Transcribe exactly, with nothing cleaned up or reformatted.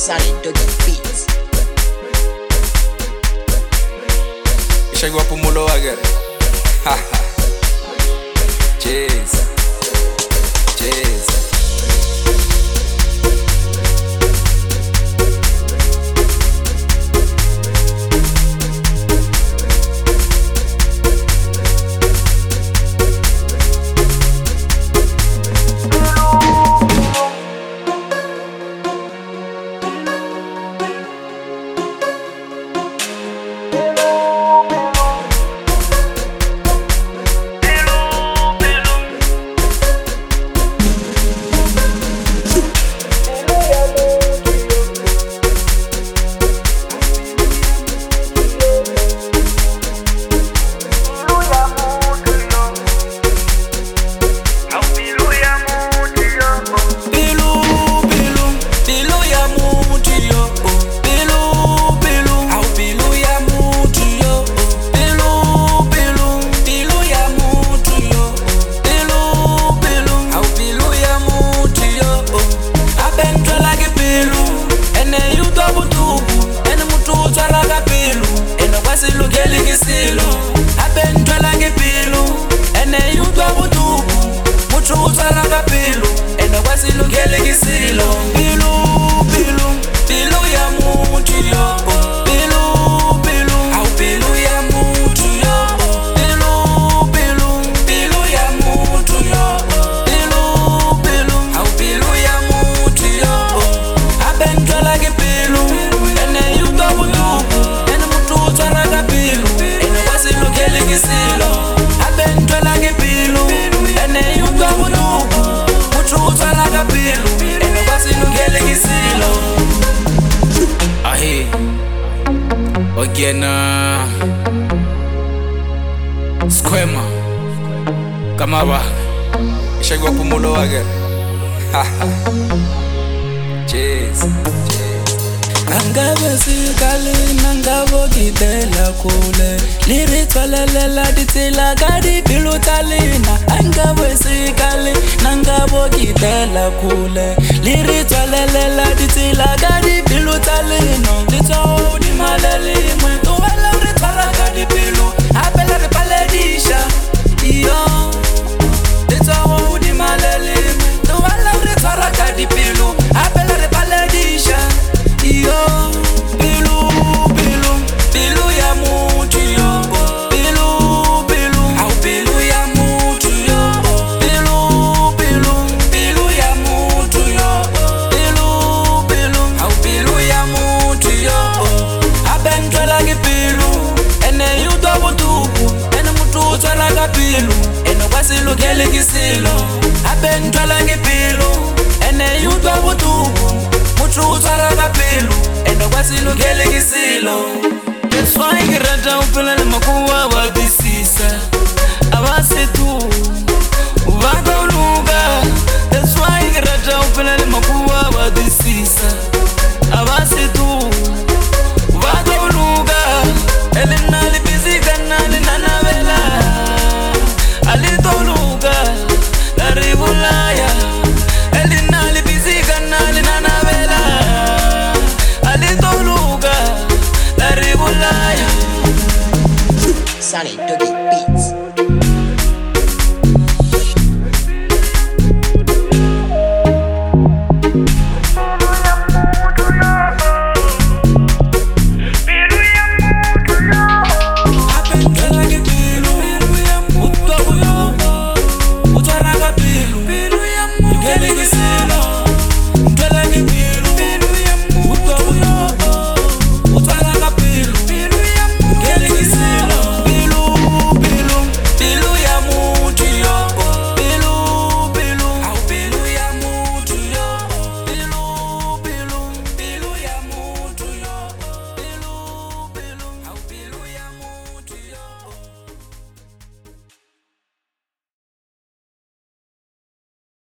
solid to the beats. Chegou a pumulo agora. Haha. Jesus. Jesus. Ogena Squema Kamaba Chegou a pumulo agora. Haha. Cheers. Angabe sikali nangabo kitela kule liritwalela ditila gadi pilutalina. Angabe sikali nangabo kitela kule liritwalela ditila gadi pilutalina. Litso di malali mwe tuwala ritwala gadi pilu apela ripaledisha iyo. Litso di malali mwe tuwala ritwala gadi pilu apela ripaledisha iyo. Pilu, pilu, pilu ya mutu yo. Pilu, pilu, au pilu ya mutu yo. Pilu, pilu, pilu ya mutu yo. Pilu, pilu, au pilu ya mutu yo. Abentwala ki pilu, ene yuto butuku, ene mutu twala ka pilu, ene wasilu kele kisilo. Abentwala ki pilu, ene yuto butuku, mutu twala ka pilu, ene wasilu kele kisilo. That's why I get down feeling my cool.